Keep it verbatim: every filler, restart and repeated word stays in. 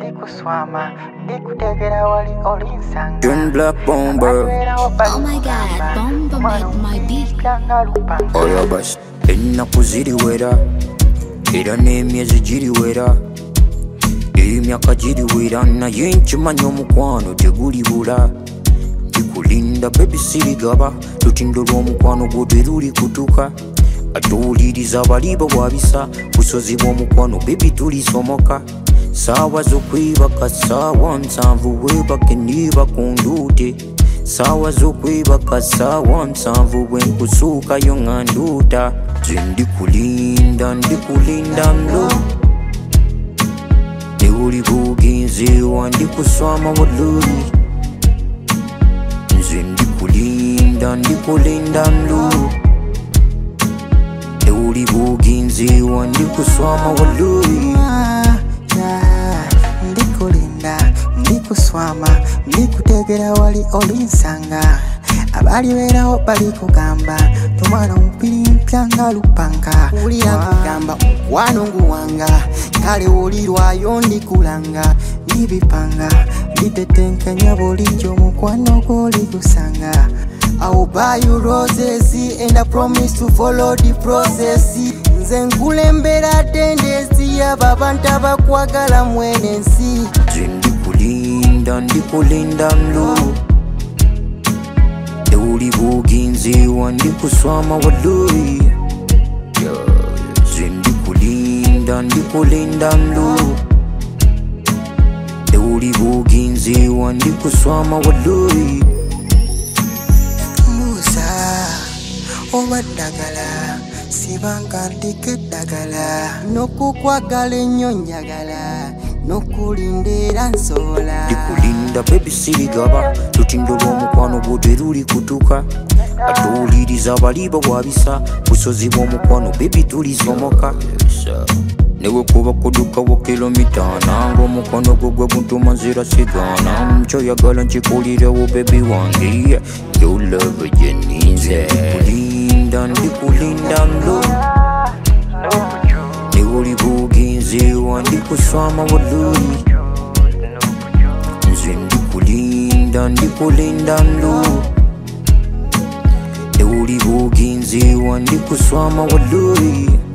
ndikuswama ndikutegera wali olinsanga John Black Bomber. Oh my god, Bomber made my beat. Oya basi ennaku ziriwera era n'emyezi giriwera emyaka giriwera naye nkimanya omukwano tegulibula tikulinda bebi sirigaba lutindo lw'omukwano gwo teruli kutuka atuwuliriza baliba bwabisa busozi bw'omukwano bebi tulisomoka saawa z'okwebaka saawa nsanvu webake niba ku nduute saawa z'okwebaka saawa nsanvu bwe nkusuukayo nga nduuta nze ndikulinda ndikulinda mlo ne buli bw'ogenzeewa ndikuswama waluli nze ndikulinda ndikulinda mlo ne buli bw'ogenzeewa ndikuswama waluli ndikulinda ndikuswama ndikutegera wali olinsanga abali beraho bali kugamba tomwana omupiri mpya nga lupanga wulira kugamba omukwano nguwanga kale wulirwayo ndikulanga ndibipanga nditetenkanya bulijjo omukwano gw'oli gusanga I will buy you roses and I promise to follow the process. Nze nkulembera tendensi y'abantu abakwagala mwene ensi. Nze ndikulinda ndikulinda mlo ne buli bw'ogenzeewa ndikuswama waluli nze ndikulinda ndikulinda mlo ne buli bw'ogenzeewa ndikuswama waluli oba ddagala sibanga ndika eddagala n'okukwagala ennyo njagala n'okulinda era nsobola ndikulinda bebi sirigaba lutindo lw'omukwano gwo teruli kutuka atuwuliriza baliba bwabisa busozi bw'omukwano bebi tulisomoka newe kuba kudukawo kilomita ng'omukwano gwo gwe guntuma nzira sigana nkyoyagala nkikulirewo bebi wange you love jeninze ndikulinda ndikulinda mlo ne buli bw'ogenzeewa ndikuswama waluli nze ndikulinda ndikulinda mlo ne buli bw'ogenzeewa ndikuswama waluli